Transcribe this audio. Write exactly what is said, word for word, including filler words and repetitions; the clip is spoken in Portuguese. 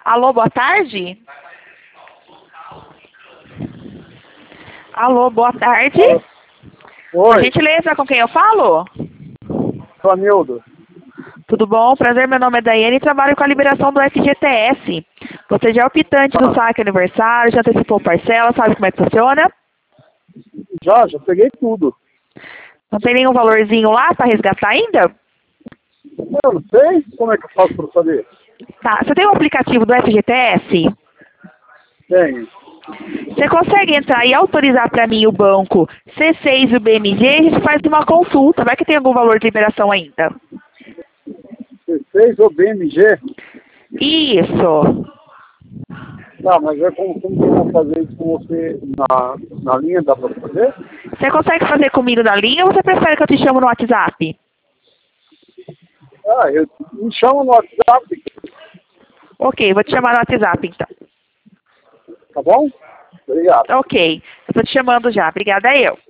Alô, boa tarde? Alô, boa tarde? Oi. Por gentileza, com quem eu falo? Flamildo. Tudo bom? Prazer, meu nome é Daiane e trabalho com a liberação do F G T S. Você já é optante do saque aniversário, já antecipou parcela, sabe como é que funciona? Já, já peguei tudo. Não tem nenhum valorzinho lá para resgatar ainda? Eu não sei como é que eu faço para saber. Tá, você tem o aplicativo do F G T S? Tenho. Você consegue entrar e autorizar para mim o banco C seis e o B M G e a gente faz uma consulta, vai que tem algum valor de liberação ainda. C seis ou B M G? Isso. Tá, mas é como, como que eu vou fazer isso com você na, na linha? Dá para fazer? Você consegue fazer comigo na linha ou você prefere que eu te chamo no WhatsApp? Ah, eu, me chama no WhatsApp, Ok, vou te chamar no WhatsApp então. tá bom? Obrigado. Ok, eu tô te chamando já. Obrigada eu.